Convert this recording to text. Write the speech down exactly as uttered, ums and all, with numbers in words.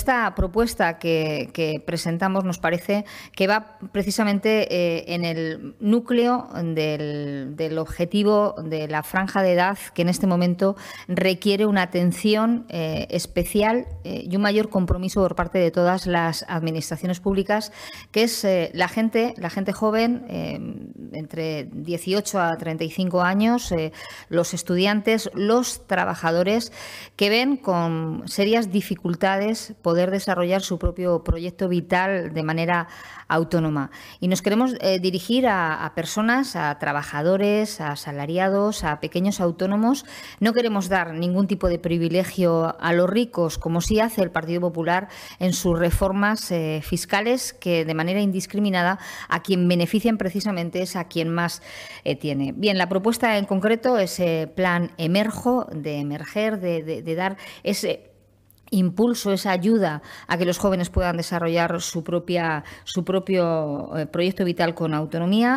esta propuesta que, que presentamos nos parece que va precisamente eh, en el núcleo del, del objetivo de la franja de edad que en este momento requiere una atención eh, especial eh, y un mayor compromiso por parte de todas las administraciones públicas, que es eh, la gente, la gente joven, eh, entre dieciocho a treinta y cinco años, eh, los estudiantes, los trabajadores, que ven con serias dificultades poder desarrollar su propio proyecto vital de manera autónoma. Y nos queremos eh, dirigir a, a personas, a trabajadores, a asalariados, a pequeños autónomos. No queremos dar ningún tipo de privilegio a los ricos, como sí hace el Partido Popular en sus reformas eh, fiscales, que de manera indiscriminada a quien benefician precisamente es a quien más eh, tiene. Bien, la propuesta en concreto es el eh, plan Emerjo, de emerger, de, de, de dar ese impulso, esa ayuda a que los jóvenes puedan desarrollar su propia, su propio eh, proyecto vital con autonomía.